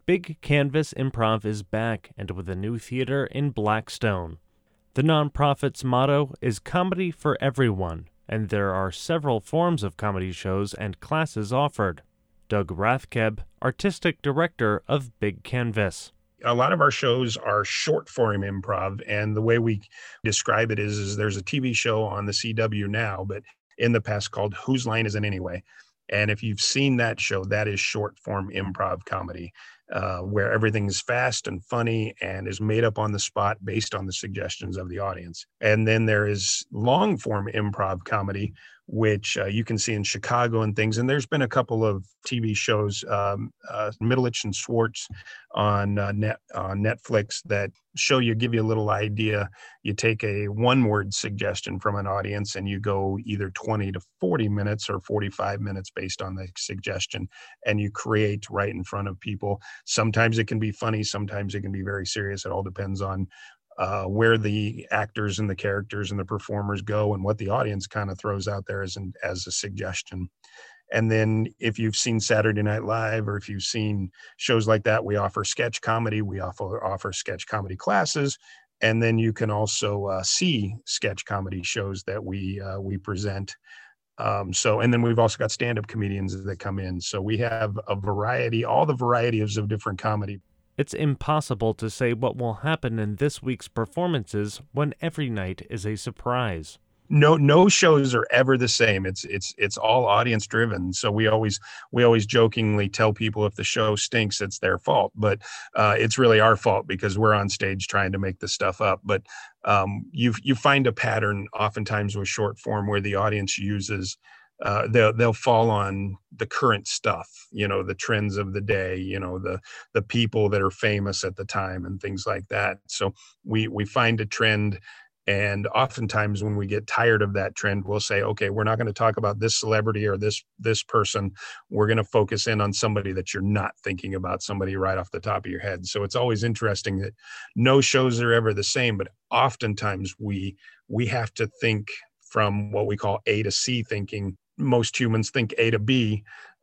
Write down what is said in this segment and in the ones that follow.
Big Canvas Improv is back and with a new theater in Blackstone. The nonprofit's motto is comedy for everyone, and there are several forms of comedy shows and classes offered. Doug Rathkeb, artistic director of Big Canvas. A lot of our shows are short form improv, and the way we describe it is there's a TV show on the CW now, but in the past called Whose Line Is It Anyway? And if you've seen that show, that is short form improv comedy, where everything's fast and funny and is made up on the spot based on the suggestions of the audience. And then there is long form improv comedy, which you can see in Chicago and things. And there's been a couple of TV shows, Middleditch and Schwartz on Netflix that give you a little idea. You take a one-word suggestion from an audience and you go either 20 to 40 minutes or 45 minutes based on the suggestion, and you create right in front of people. Sometimes it can be funny, sometimes it can be very serious. It all depends on where the actors and the characters and the performers go and what the audience kind of throws out there as a suggestion. And then if you've seen Saturday Night Live or if you've seen shows like that, we offer sketch comedy. We offer sketch comedy classes. And then you can also see sketch comedy shows that we present. And then we've also got stand-up comedians that come in. So we have a variety, all the varieties of different comedy. It's impossible to say what will happen in this week's performances when every night is a surprise. No shows are ever the same. It's all audience driven. So we always jokingly tell people if the show stinks, it's their fault, but it's really our fault because we're on stage trying to make the stuff up. But you find a pattern oftentimes with short form where the audience uses they'll fall on the current stuff, the trends of the day, the people that are famous at the time and things like that. So we find a trend. And oftentimes when we get tired of that trend, we'll say, okay, we're not going to talk about this celebrity or this person. We're going to focus in on somebody that you're not thinking about, somebody right off the top of your head. So it's always interesting that no shows are ever the same, but oftentimes we have to think from what we call A to C thinking. Most humans think A to B.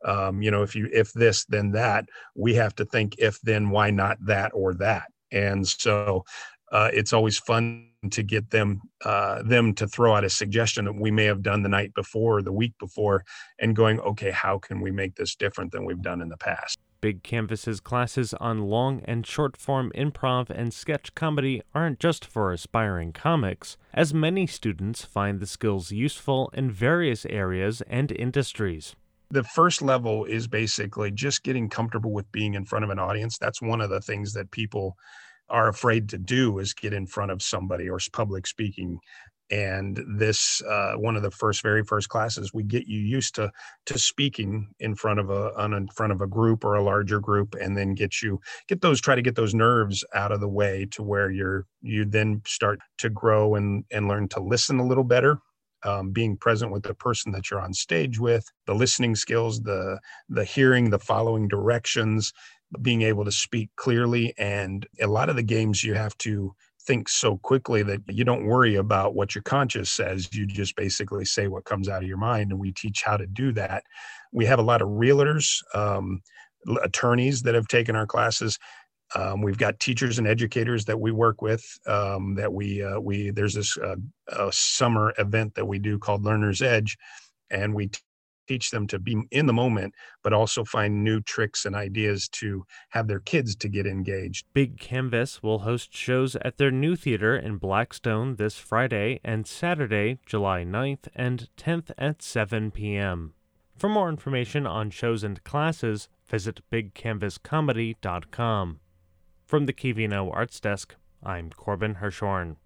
If this, then that. We have to think if, then, why not that or that. And so it's always fun to get them to throw out a suggestion that we may have done the night before or the week before and going, okay, how can we make this different than we've done in the past? Big Canvas's classes on long and short form improv and sketch comedy aren't just for aspiring comics, as many students find the skills useful in various areas and industries. The first level is basically just getting comfortable with being in front of an audience. That's one of the things that people are afraid to do, is get in front of somebody or public speaking. And this, one of the very first classes, we get you used to speaking in front of a group or a larger group, and then try to get those nerves out of the way to where you then start to grow and learn to listen a little better. Being present with the person that you're on stage with, the listening skills, the hearing, the following directions, being able to speak clearly. And a lot of the games you have to think so quickly that you don't worry about what your conscience says. You just basically say what comes out of your mind, and we teach how to do that. We have a lot of realtors, attorneys that have taken our classes. We've got teachers and educators that we work with, there's this summer event that we do called Learner's Edge, and we teach them to be in the moment, but also find new tricks and ideas to have their kids to get engaged. Big Canvas will host shows at their new theater in Blackstone this Friday and Saturday, July 9th and 10th at 7 p.m. For more information on shows and classes, visit bigcanvascomedy.com. From the KVNO Arts Desk, I'm Corbin Hirshorn.